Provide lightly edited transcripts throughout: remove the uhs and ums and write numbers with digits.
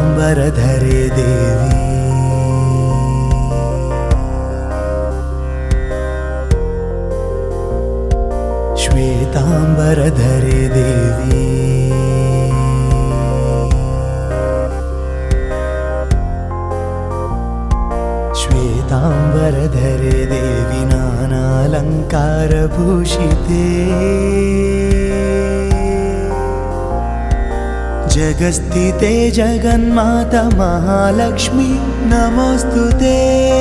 श्वेतांबरधरे देवी श्वेतांबरधरे देवी श्वेतांबरधरे देवी नानालंकारभूषिते जगस्थिते जगन्माता महालक्ष्मी नमोस्तुते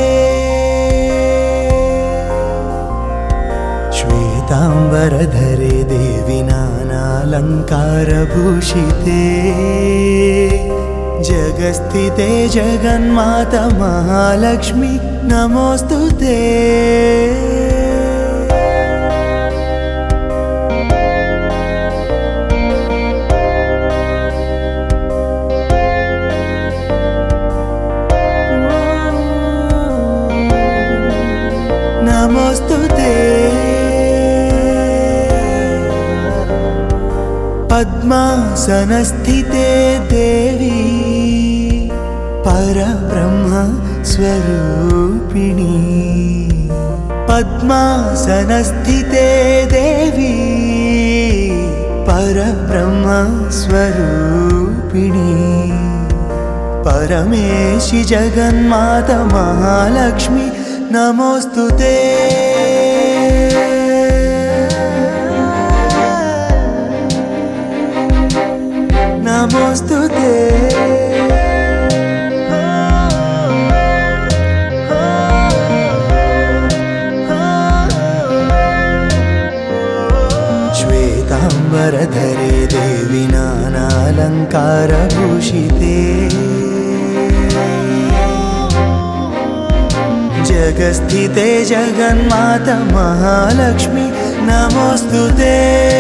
श्वेतांबरधरे देवी नानालंकारभूषिते जगस्थिते जगन्माता महालक्ष्मी नमोस्तुते नमोस्तुते पद्मासनस्थिते देवी परब्रह्म स्वरूपिणी पद्मासनस्थिते देवी परब्रह्म स्वरूपिणी परमेशि जगन्माता महालक्ष्मी नमोस्तुते नमोस्तुते श्वेतांबरधरे देवी नानालंकारभूषिते जगस्थिते जगन्माता महालक्ष्मी नमोस्तुते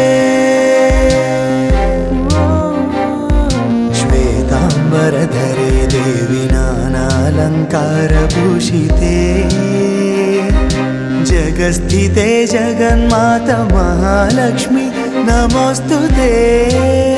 श्वेतांबरधरे देवी नानालंकारभूषिते जगस्थिते जगन्माता महालक्ष्मी नमोस्तुते।